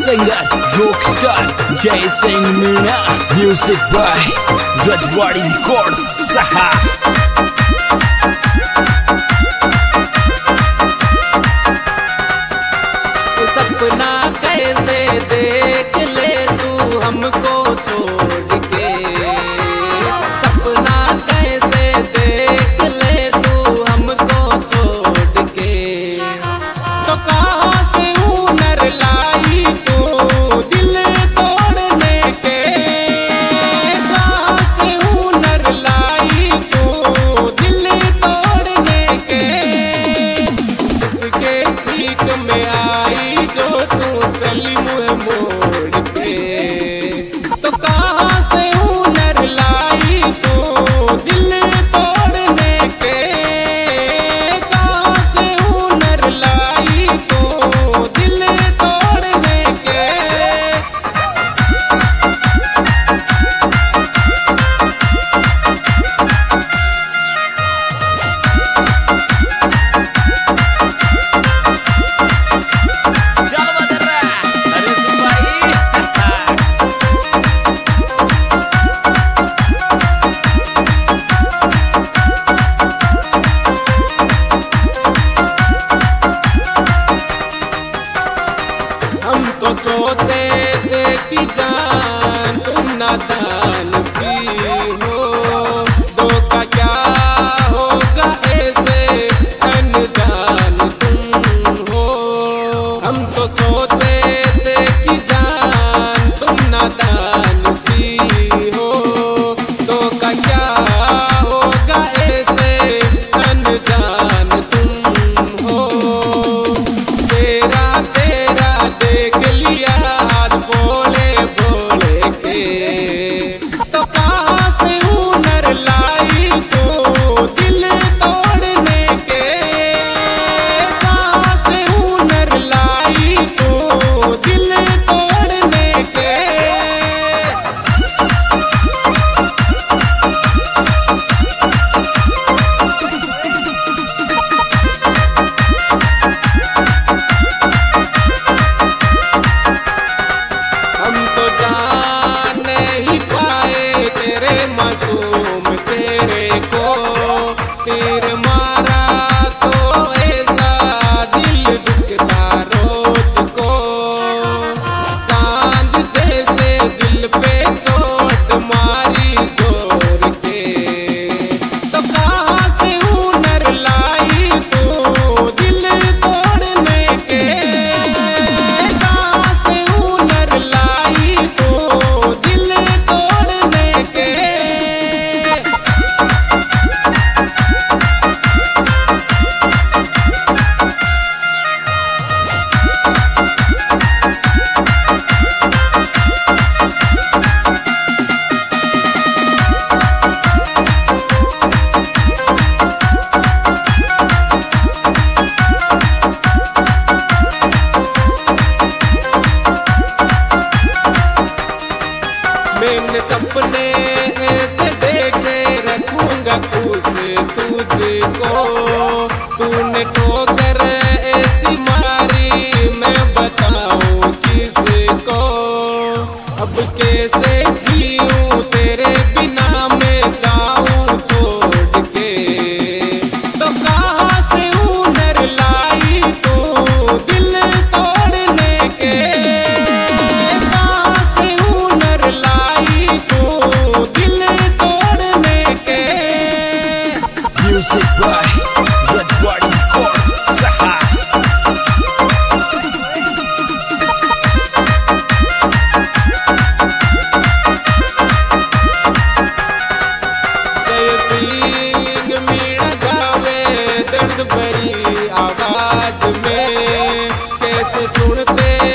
singer, rockstar Jai Singh Meena. Music by Rajwadi Records. Saha. सपना कैसे देख ले तू हमको छोड़ के, सपना कैसे देख ले तू हमको छोड़ के। तो कहाँ से हुनर लाई तू दिल तोड़ने के, कहाँ से हुनर लाई तू दिल तोड़ने के। किसके सीख में आई जो तू चली मुँह मोड़ के। तो कहाँ से हुनर लाई तू दिल तोड़ने के, कहाँ से हुनर लाई तू दिल तोड़ने के। चल बदर रहा, अरे सिपाही। हम तो सोचे थे कि जान तुम नादान सी हो, धोखा क्या होगा ऐसे अनजान तुम हो। हम तो सोचे थे कि जान तुम नादान सी हो, धोखा क्या होगा ऐसे अनजान तुम हो। तेरा तेरा देख लिया आज बोले बोले के। तो कहाँ से हुनर लाई तू दिल तोड़ने के, कहाँ से हुनर लाई तू दिल तोड़ने के। हम तो जान नहीं पाए तेरे मासूम चेहरे को, तीर मारा तो ऐसा दिल दुखता रोज को। चांद जैसे दिल पे चोट मारी जोर के। तो कहाँ से हुनर लाई तू दिल तोड़ने के, कहाँ से हुनर लाई तू दिल तोड़ने के। मैंने सपने ऐसे देखे रखूंगा खुश तुझको, तूने ठोकर ऐसी मारी मैं बताऊं किसको। अब कैसे जीऊं तेरे बिना मैं जाऊं छोड़ के। तो कहाँ से हुनर लाई तू दिल तोड़ने के, कहाँ से हुनर लाई तू दिल तोड़ने के। Music by Rajwadi Records. Saha. जय सिंह मीणा गावे दर्द भरी आवाज में, कैसे सुनते